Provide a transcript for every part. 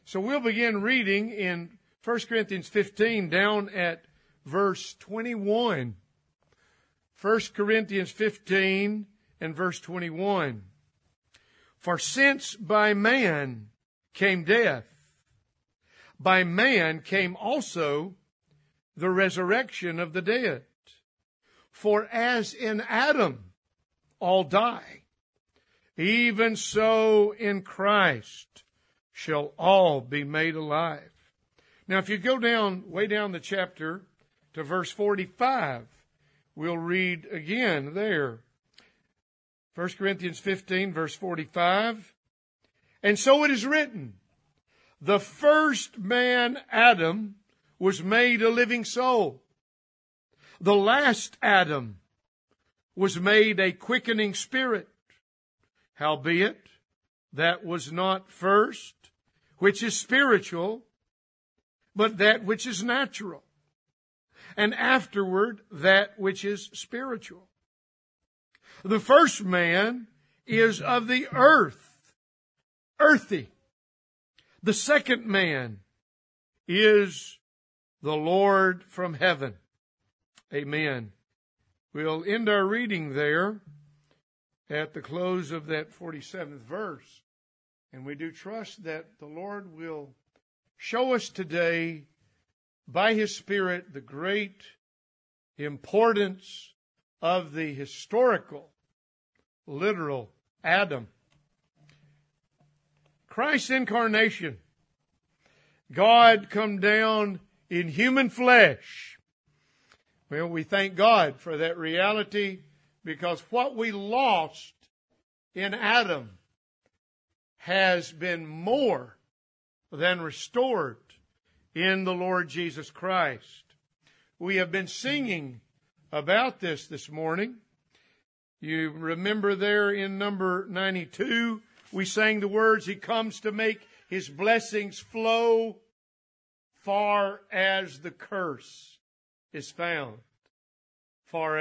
So we'll begin reading in 1 Corinthians 15 down at verse 21. 1 Corinthians 15 and verse 21. For since by man came death, by man came also the resurrection of the dead. For as in Adam all die, even so in Christ shall all be made alive. Now, if you go down, way down the chapter to verse 45, we'll read again there. 1 Corinthians 15, verse 45. And so it is written, the first man, Adam, was made a living soul. The last Adam was made a quickening spirit. Howbeit, that was not first, which is spiritual, but that which is natural. And afterward, that which is spiritual. The first man is of the earth, earthy. The second man is the Lord from heaven. Amen. We'll end our reading there at the close of that 47th verse. And we do trust that the Lord will show us today, by His Spirit, the great importance of the historical, literal Adam. Christ's incarnation. God come down in human flesh. Well, we thank God for that reality, because what we lost in Adam has been more than restored in the Lord Jesus Christ. We have been singing about this morning. You remember there in number 92, we sang the words, He comes to make His blessings flow far as the curse is found. Far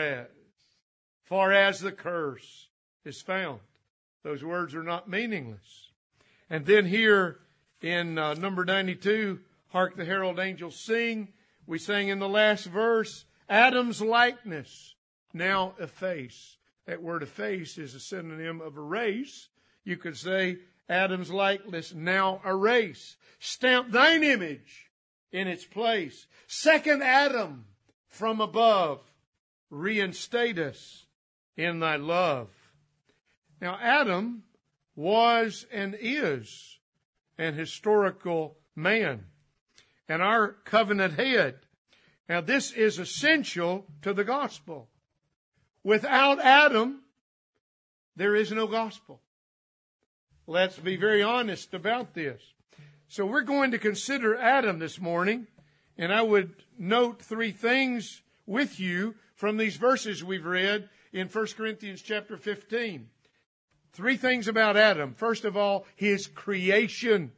as the curse is found. Those words are not meaningless. And then here in number 92, Hark the Herald Angels Sing, we sang in the last verse, Adam's likeness now efface. That word efface is a synonym of erase. You could say Adam's likeness now erase. Stamp thine image in its place. Second Adam from above, reinstate us in thy love. Now Adam was and is an historical man and our covenant head. Now this is essential to the gospel. Without Adam, there is no gospel. Let's be very honest about this. So we're going to consider Adam this morning, and I would note three things with you from these verses we've read in 1 Corinthians chapter 15. Three things about Adam. First of all, his creation.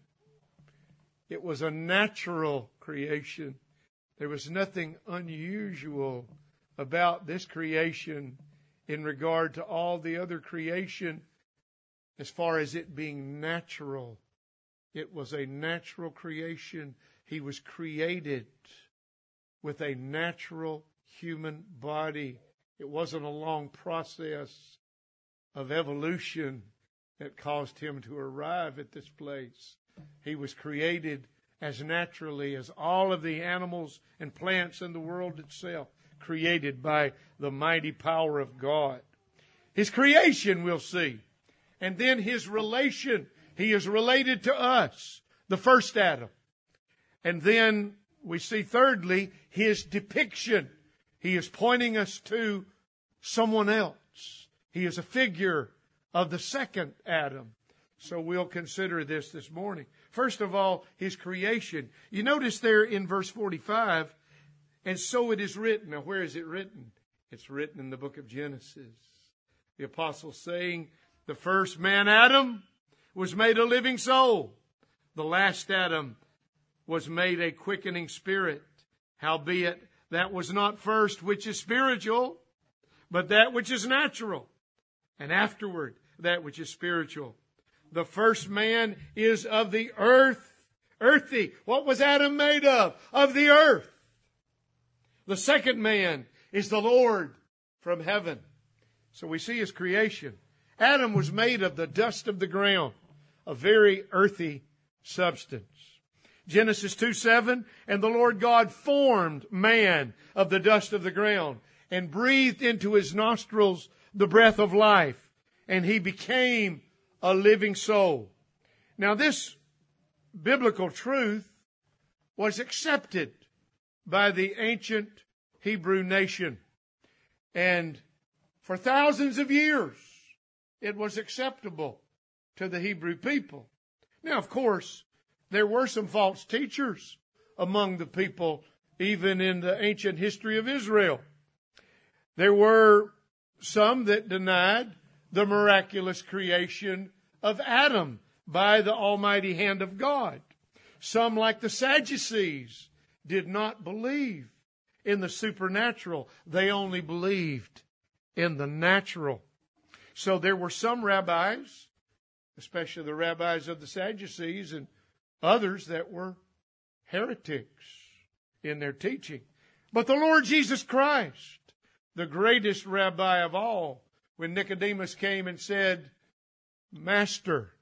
It was a natural creation. There was nothing unusual about this creation in regard to all the other creation as far as it being natural. It was a natural creation. He was created with a natural human body. It wasn't a long process of evolution that caused him to arrive at this place. He was created as naturally as all of the animals and plants in the world itself, created by the mighty power of God. His creation, we'll see. And then his relation. He is related to us, the first Adam. And then we see thirdly, his depiction. He is pointing us to someone else. He is a figure of the second Adam. So we'll consider this morning. First of all, his creation. You notice there in verse 45, and so it is written. Now, where is it written? It's written in the book of Genesis. The apostle saying, the first man, Adam, was made a living soul. The last Adam was made a quickening spirit. Howbeit, that was not first which is spiritual, but that which is natural. And afterward, that which is spiritual. The first man is of the earth, earthy. What was Adam made of? Of the earth. The second man is the Lord from heaven. So we see his creation. Adam was made of the dust of the ground, a very earthy substance. Genesis 2:7, and the Lord God formed man of the dust of the ground and breathed into his nostrils the breath of life, and he became a living soul. Now this biblical truth was accepted by the ancient Hebrew nation. And for thousands of years, it was acceptable to the Hebrew people. Now, of course, there were some false teachers among the people, even in the ancient history of Israel. There were some that denied the miraculous creation of Adam by the almighty hand of God. Some, like the Sadducees, did not believe in the supernatural. They only believed in the natural. So there were some rabbis, especially the rabbis of the Sadducees, and others that were heretics in their teaching. But the Lord Jesus Christ, the greatest rabbi of all, when Nicodemus came and said, Master,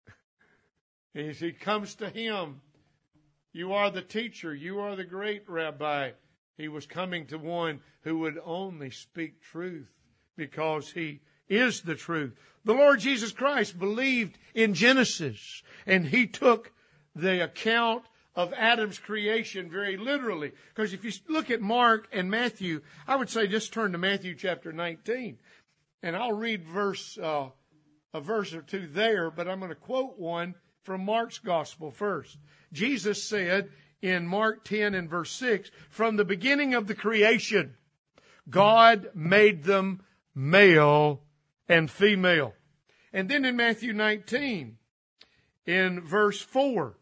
as he comes to him, you are the teacher, you are the great rabbi. He was coming to one who would only speak truth because he is the truth. The Lord Jesus Christ believed in Genesis, and he took the account of Adam's creation very literally. Because if you look at Mark and Matthew, I would say just turn to Matthew chapter 19. And I'll read a verse or two there, but I'm going to quote one from Mark's gospel first. Jesus said in Mark 10 and verse 6, from the beginning of the creation, God made them male and female. And then in Matthew 19, in verse 4,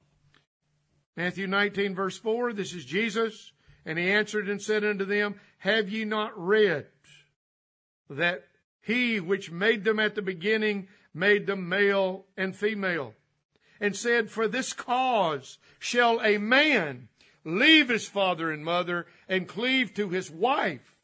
Matthew 19, verse 4, this is Jesus, and he answered and said unto them, have ye not read that he which made them at the beginning made them male and female? And said, for this cause shall a man leave his father and mother and cleave to his wife,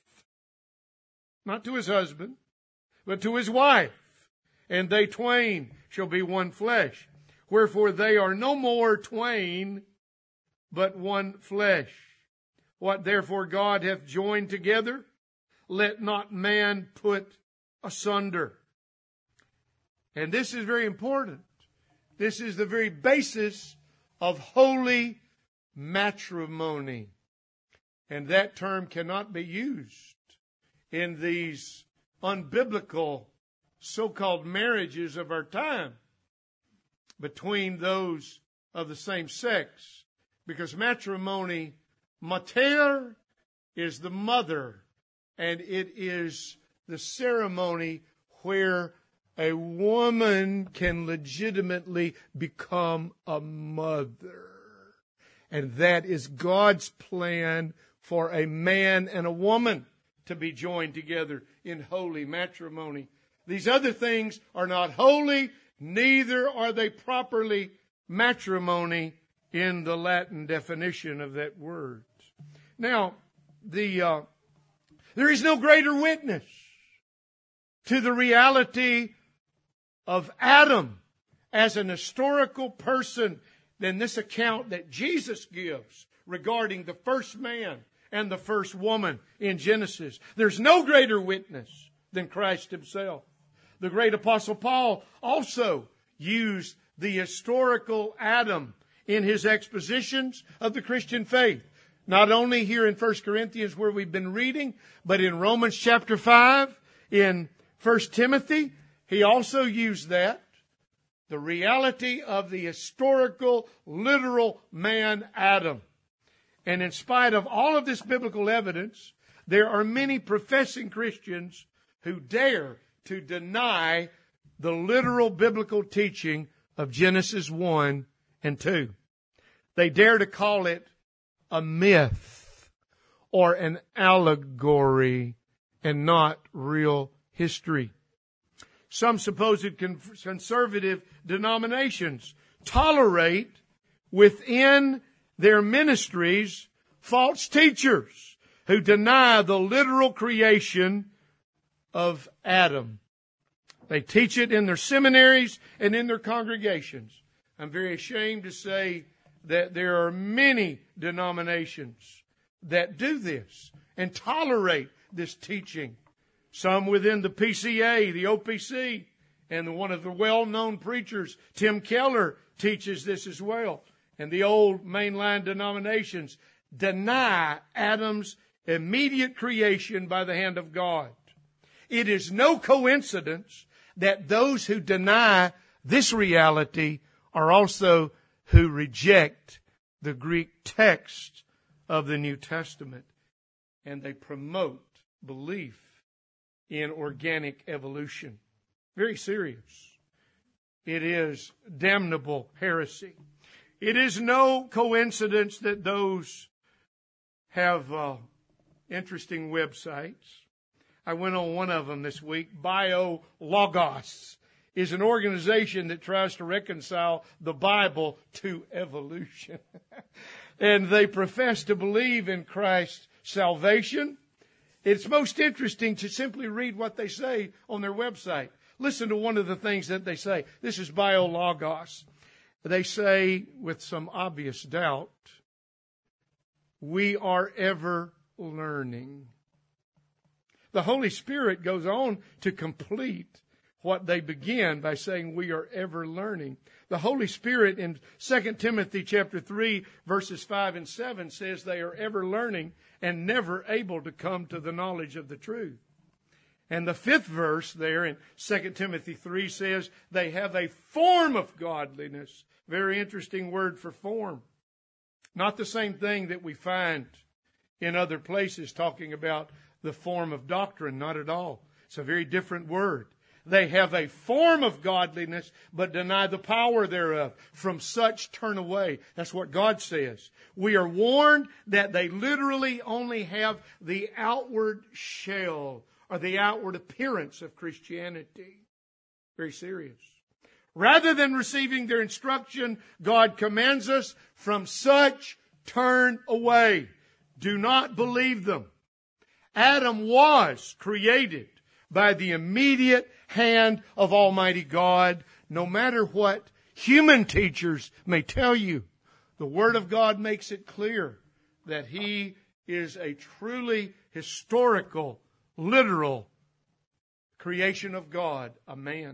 not to his husband, but to his wife, and they twain shall be one flesh. Wherefore they are no more twain, but one flesh. What therefore God hath joined together, let not man put asunder. And this is very important. This is the very basis of holy matrimony. And that term cannot be used in these unbiblical so-called marriages of our time between those of the same sex. Because matrimony, mater, is the mother, and it is the ceremony where a woman can legitimately become a mother. And that is God's plan for a man and a woman to be joined together in holy matrimony. These other things are not holy, neither are they properly matrimony in the Latin definition of that word. Now, there is no greater witness to the reality of Adam as an historical person than this account that Jesus gives regarding the first man and the first woman in Genesis. There's no greater witness than Christ himself. The great apostle Paul also used the historical Adam in his expositions of the Christian faith. Not only here in 1 Corinthians where we've been reading, but in Romans chapter 5, in 1 Timothy, he also used that. The reality of the historical, literal man Adam. And in spite of all of this biblical evidence, there are many professing Christians who dare to deny the literal biblical teaching of Genesis 1 and 2. They dare to call it a myth or an allegory and not real history. Some supposed conservative denominations tolerate within their ministries false teachers who deny the literal creation of Adam. They teach it in their seminaries and in their congregations. I'm very ashamed to say that there are many denominations that do this and tolerate this teaching. Some within the PCA, the OPC, and one of the well-known preachers, Tim Keller, teaches this as well. And the old mainline denominations deny Adam's immediate creation by the hand of God. It is no coincidence that those who deny this reality are also who reject the Greek text of the New Testament. And they promote belief in organic evolution. Very serious. It is damnable heresy. It is no coincidence that those have interesting websites. I went on one of them this week. BioLogos is an organization that tries to reconcile the Bible to evolution. And they profess to believe in Christ's salvation. It's most interesting to simply read what they say on their website. Listen to one of the things that they say. This is BioLogos. They say, with some obvious doubt, we are ever learning. The Holy Spirit goes on to complete what they begin by saying we are ever learning. The Holy Spirit in 2 Timothy chapter 3 verses 5 and 7 says they are ever learning and never able to come to the knowledge of the truth. And the 5th verse there in 2 Timothy 3 says they have a form of godliness. Very interesting word for form. Not the same thing that we find in other places talking about the form of doctrine. Not at all. It's a very different word. They have a form of godliness, but deny the power thereof. From such turn away. That's what God says. We are warned that they literally only have the outward shell or the outward appearance of Christianity. Very serious. Rather than receiving their instruction, God commands us, from such turn away. Do not believe them. Adam was created by the immediate hand of Almighty God. No matter what human teachers may tell you, the Word of God makes it clear that He is a truly historical, literal creation of God, a man.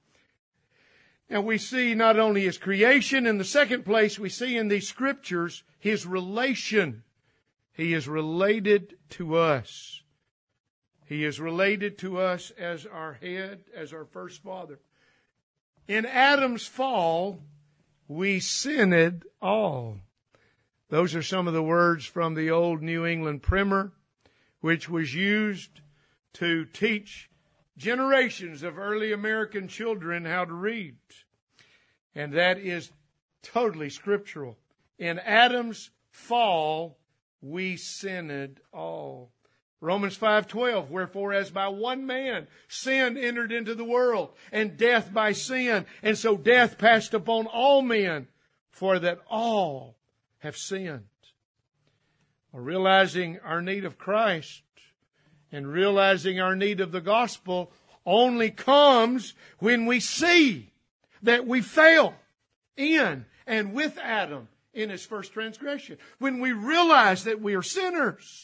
And we see not only His creation, in the second place we see in these Scriptures His relation. He is related to us. He is related to us as our head, as our first father. In Adam's fall, we sinned all. Those are some of the words from the old New England Primer, which was used to teach generations of early American children how to read. And that is totally scriptural. In Adam's fall, we sinned all. Romans 5:12, wherefore as by one man sin entered into the world, and death by sin, and so death passed upon all men, for that all have sinned. Well, realizing our need of Christ and realizing our need of the gospel only comes when we see that we fail in and with Adam in his first transgression. When we realize that we are sinners.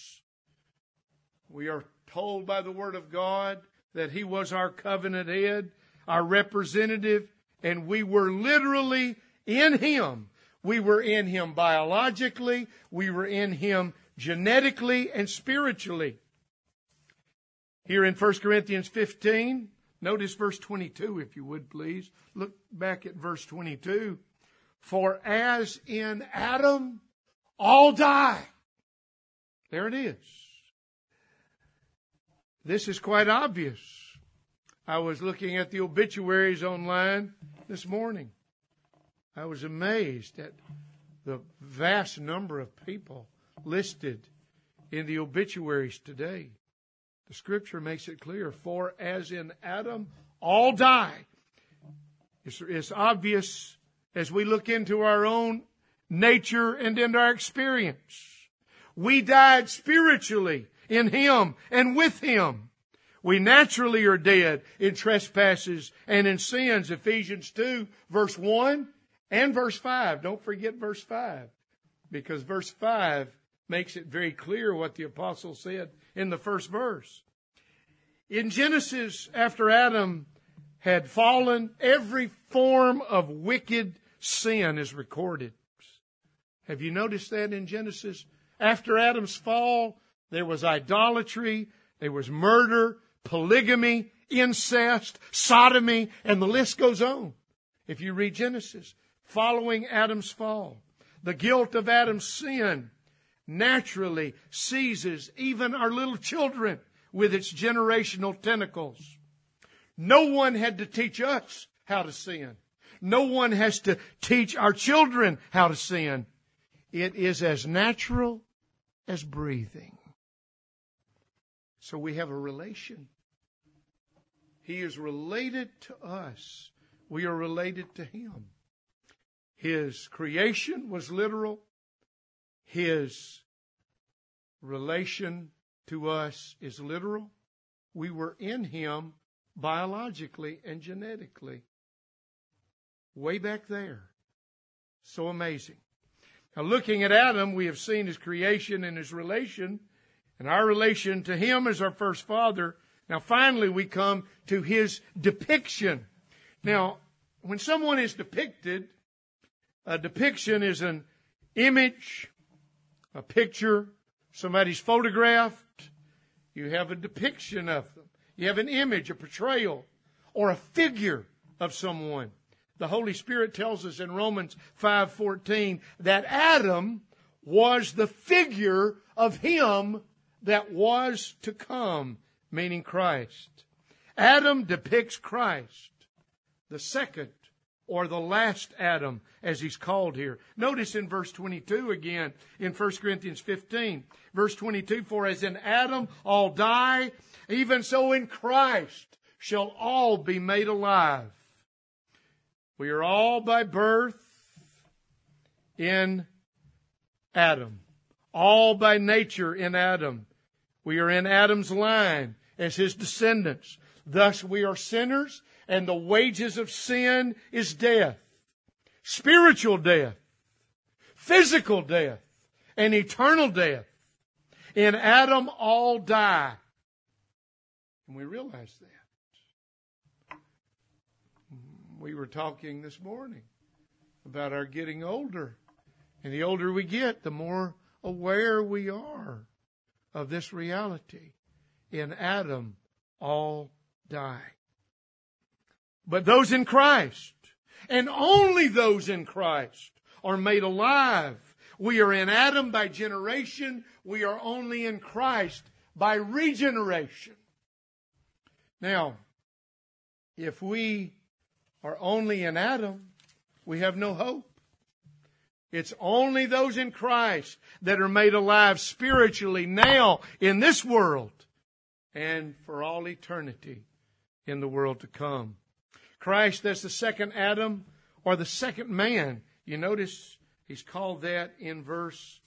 We are told by the Word of God that He was our covenant head, our representative, and we were literally in Him. We were in Him biologically, we were in Him genetically and spiritually. Here in 1 Corinthians 15, notice verse 22, if you would please. Look back at verse 22. For as in Adam all die. There it is. This is quite obvious. I was looking at the obituaries online this morning. I was amazed at the vast number of people listed in the obituaries today. The Scripture makes it clear, for as in Adam all die. It's obvious as we look into our own nature and in our experience. We died spiritually in Him and with Him. We naturally are dead in trespasses and in sins. Ephesians 2, verse 1 and verse 5. Don't forget verse 5, because verse 5 makes it very clear what the apostle said in the first verse. In Genesis, after Adam had fallen, every form of wicked sin is recorded. Have you noticed that in Genesis? After Adam's fall, there was idolatry, there was murder, polygamy, incest, sodomy, and the list goes on. If you read Genesis, following Adam's fall, the guilt of Adam's sin naturally seizes even our little children with its generational tentacles. No one had to teach us how to sin. No one has to teach our children how to sin. It is as natural as breathing. So we have a relation. He is related to us. We are related to Him. His creation was literal. His relation to us is literal. We were in Him biologically and genetically. Way back there. So amazing. Now, looking at Adam, we have seen his creation and his relation, and our relation to him as our first father. Now, finally, we come to his depiction. Now, when someone is depicted, a depiction is an image, a picture, somebody's photographed. You have a depiction of them. You have an image, a portrayal, or a figure of someone. The Holy Spirit tells us in Romans 5:14 that Adam was the figure of Him that was to come, meaning Christ. Adam depicts Christ, the second or the last Adam, as he's called here. Notice in verse 22 again, in 1 Corinthians 15. Verse 22, for as in Adam all die, even so in Christ shall all be made alive. We are all by birth in Adam. All by nature in Adam. We are in Adam's line as his descendants. Thus we are sinners, and the wages of sin is death. Spiritual death, physical death, and eternal death. In Adam all die. And we realize that. We were talking this morning about our getting older. And the older we get, the more aware we are of this reality. In Adam, all die. But those in Christ, and only those in Christ, are made alive. We are in Adam by generation. We are only in Christ by regeneration. Now, if we are only in Adam, we have no hope. It's only those in Christ that are made alive spiritually now in this world and for all eternity in the world to come. Christ as the second Adam or the second man. You notice he's called that in verse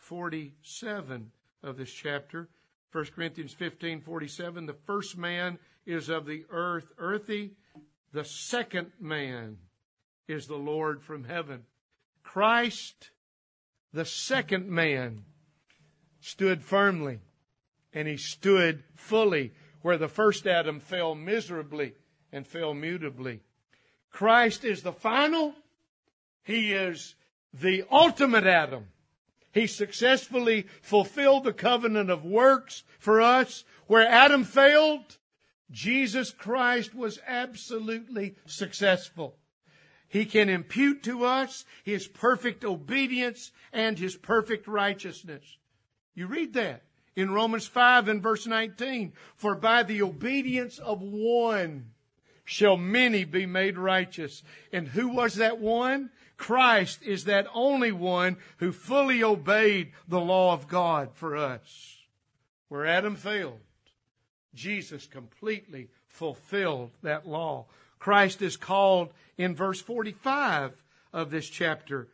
47 of this chapter. 1 Corinthians 15:47. The first man is of the earth, earthy. The second man is the Lord from heaven. Christ, the second man, stood firmly, and he stood fully where the first Adam fell miserably and fell mutably. Christ is the final. He is the ultimate Adam. He successfully fulfilled the covenant of works for us. Where Adam failed, Jesus Christ was absolutely successful. He can impute to us His perfect obedience and His perfect righteousness. You read that in Romans 5 and verse 19. For by the obedience of one shall many be made righteous. And who was that one? Christ is that only one who fully obeyed the law of God for us. Where Adam failed, Jesus completely fulfilled that law. Christ is called in verse 45 of this chapter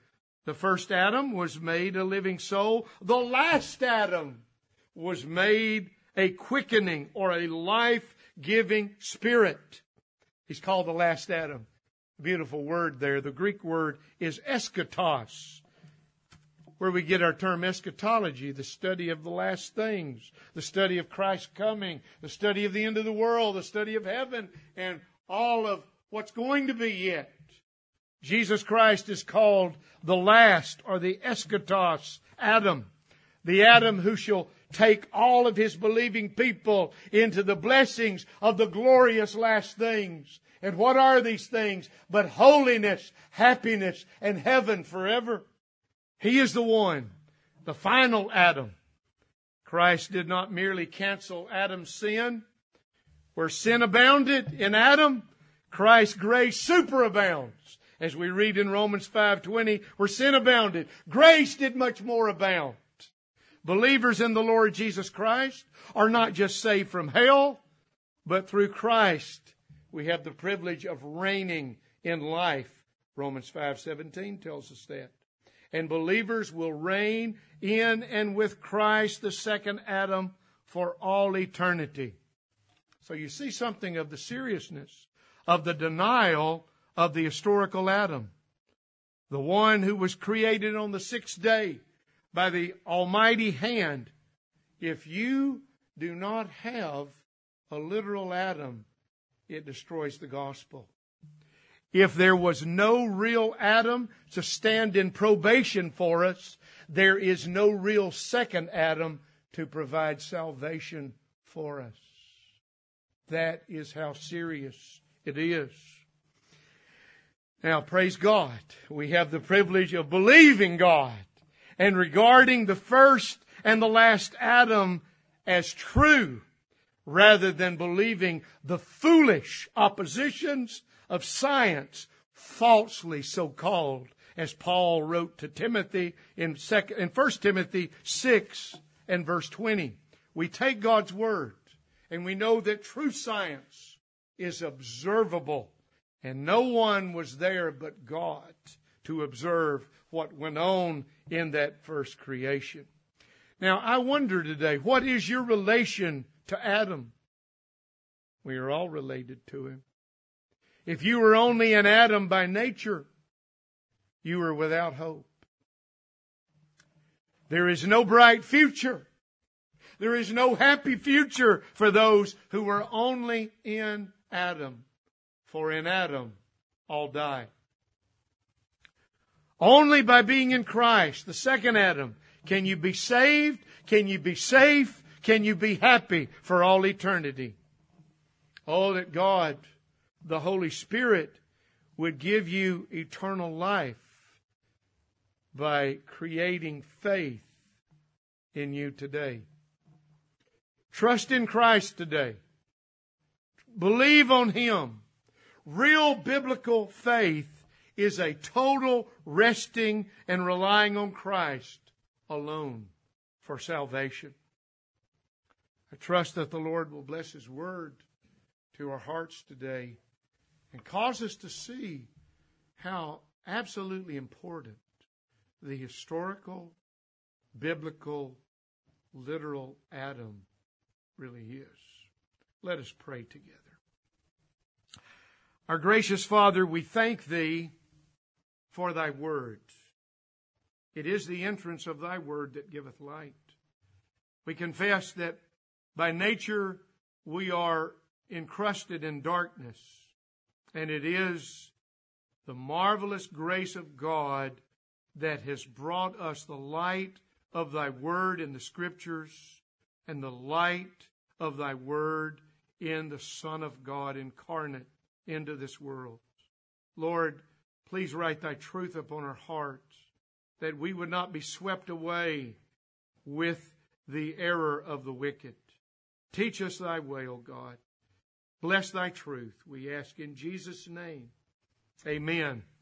The first Adam was made a living soul. The last Adam was made a quickening or a life-giving spirit. He's called the last Adam. Beautiful word there. The Greek word is eschatos, where we get our term eschatology, the study of the last things, the study of Christ's coming, the study of the end of the world, the study of heaven, and all of what's going to be yet. Jesus Christ is called the last, or the eschatos Adam, the Adam who shall take all of His believing people into the blessings of the glorious last things. And what are these things but holiness, happiness, and heaven forever? He is the one, the final Adam. Christ did not merely cancel Adam's sin. Where sin abounded in Adam, Christ's grace superabounds. As we read in Romans 5:20, where sin abounded, grace did much more abound. Believers in the Lord Jesus Christ are not just saved from hell, but through Christ we have the privilege of reigning in life. Romans 5:17 tells us that. And believers will reign in and with Christ, the second Adam, for all eternity. So you see something of the seriousness of the denial of the historical Adam, the one who was created on the sixth day by the almighty hand. If you do not have a literal Adam, it destroys the gospel. If there was no real Adam to stand in probation for us, there is no real second Adam to provide salvation for us. That is how serious it is. Now, praise God, we have the privilege of believing God and regarding the first and the last Adam as true, rather than believing the foolish oppositions of science, falsely so called, as Paul wrote to Timothy in 1 Timothy 6 and verse 20. We take God's word and we know that true science is observable, and no one was there but God to observe what went on in that first creation. Now, I wonder today, what is your relation to Adam? We are all related to him. If you were only an Adam by nature, you are without hope. There is no bright future. There is no happy future for those who were only in Adam. For in Adam, all die. Only by being in Christ, the second Adam, can you be saved, can you be safe, can you be happy for all eternity. Oh, that God, the Holy Spirit, would give you eternal life by creating faith in you today. Trust in Christ today. Believe on Him. Real biblical faith is a total resting and relying on Christ alone for salvation. I trust that the Lord will bless His word to our hearts today and cause us to see how absolutely important the historical, biblical, literal Adam really is. Let us pray together. Our gracious Father, we thank Thee for Thy word. It is the entrance of Thy word that giveth light. We confess that by nature we are encrusted in darkness, and it is the marvelous grace of God that has brought us the light of Thy word in the Scriptures and the light of Thy word in the Son of God incarnate into this world. Lord, please write Thy truth upon our hearts, that we would not be swept away with the error of the wicked. Teach us Thy way, O God. Bless Thy truth, we ask in Jesus' name. Amen.